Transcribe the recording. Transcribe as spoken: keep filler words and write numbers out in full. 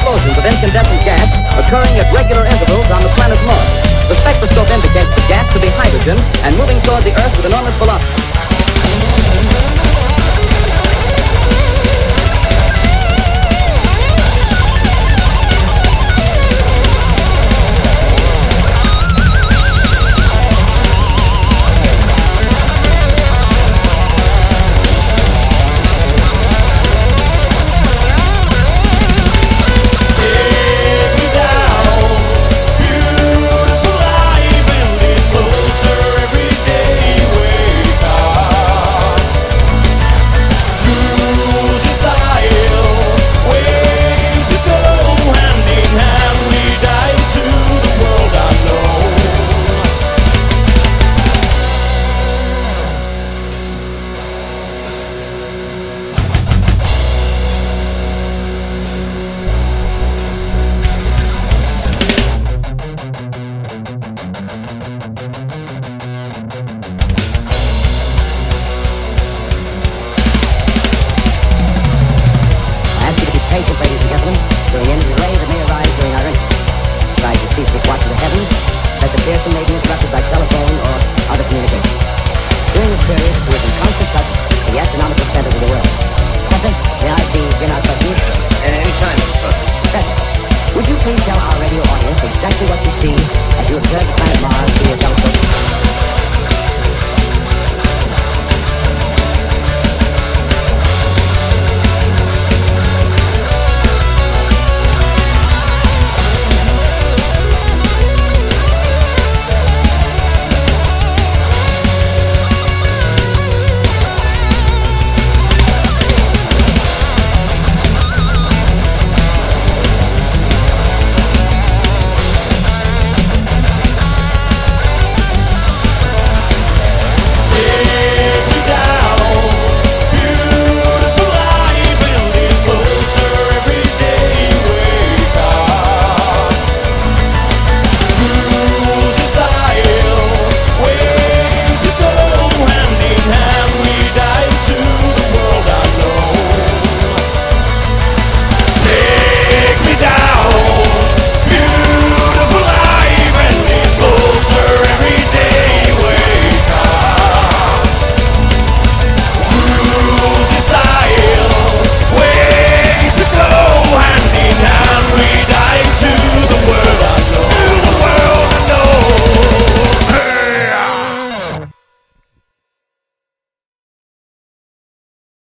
explosions of incandescent gas occurring at regular intervals on the planet Mars. The spectroscope indicates the gas to be hydrogen and moving toward the Earth with enormous velocity. Patience, ladies and gentlemen, during any delay that may arise during our entry. Try to cease this watch of the heavens, that the fearsome may be interrupted by telephone or other communication. During this period, we are in constant touch with the astronomical centers of the world. Captain, may I begin our questions? At any time, Mister President. Captain, would you please tell our radio audience exactly what you see as you observe the planet Mars through your telescope?